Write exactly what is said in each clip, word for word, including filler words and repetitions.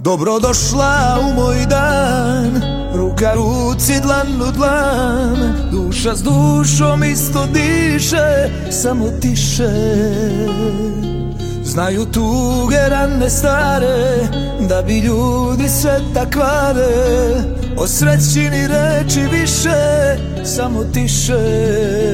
Dobrodošla u moj dan, ruka ruci, dlan u dlan. Duša s dušom isto diše, samo tiše. Znaju tuge rane stare, da bi ljudi sve takvare. O sreći ni reči više, samo tiše.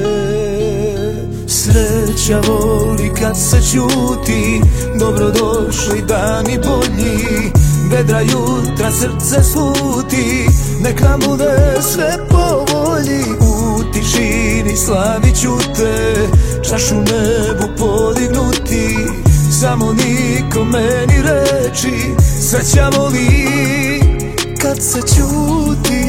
Sreća voli kad se ćuti, dobrodošli dani bolji. Vedra jutra srce sluti, nek nam bude sve po volji. U tišini slavi ćute, čašu nebu podignuti. Samo nikome ni reči, sreća voli kad se ćuti.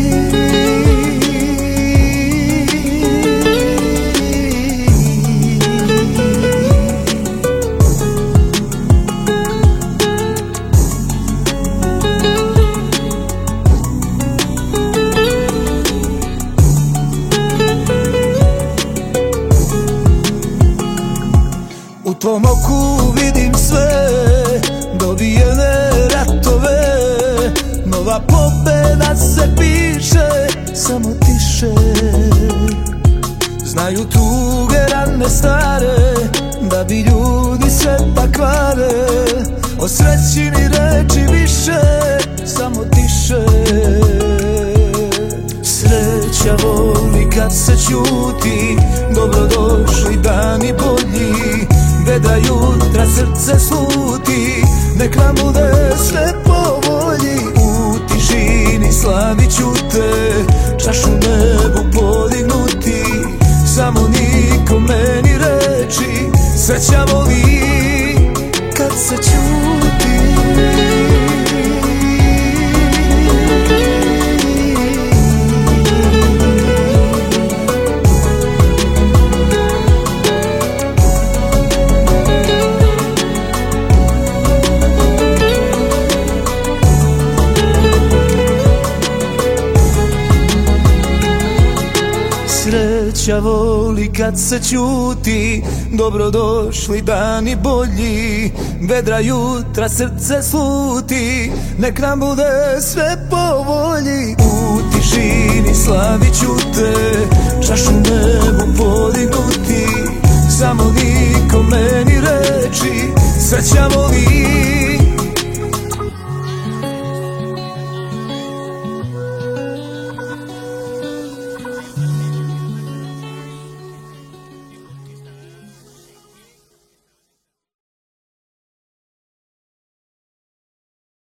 U tvom oku vidim sve, dobijene ratove. Nova pobeda se piše, samo tiše. Znaju tuge rane stare, da bi ljudi sve takvare. O sreći ni reči više, samo tiše. Sreća voli kad se ćuti, dobrodošli dani bolji. Vedra jutra srce sluti, nek nam bude sve po volji. U tišini slavi ćute, čašu nebu podignuti. Samo nikome ni reči, sreća voli kad se ćuti. Sreća voli kad se ćuti, dobrodošli dani bolji. Vedra jutra srce sluti, nek nam bude sve po volji. U tišini slavi ćute, čašu nebu podignuti. Samo